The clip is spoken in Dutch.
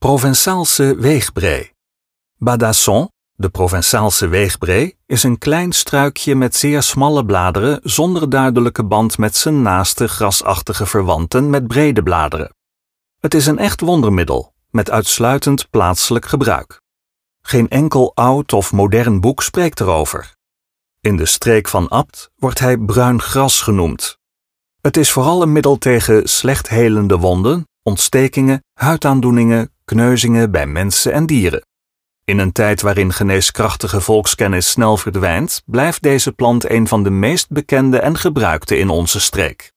Provençaalse weegbree. Badasson, de Provençaalse weegbree, is een klein struikje met zeer smalle bladeren zonder duidelijke band met zijn naaste grasachtige verwanten met brede bladeren. Het is een echt wondermiddel, met uitsluitend plaatselijk gebruik. Geen enkel oud of modern boek spreekt erover. In de streek van Abt wordt hij bruin gras genoemd. Het is vooral een middel tegen slecht helende wonden, ontstekingen, huidaandoeningen, kneuzingen bij mensen en dieren. In een tijd waarin geneeskrachtige volkskennis snel verdwijnt, blijft deze plant een van de meest bekende en gebruikte in onze streek.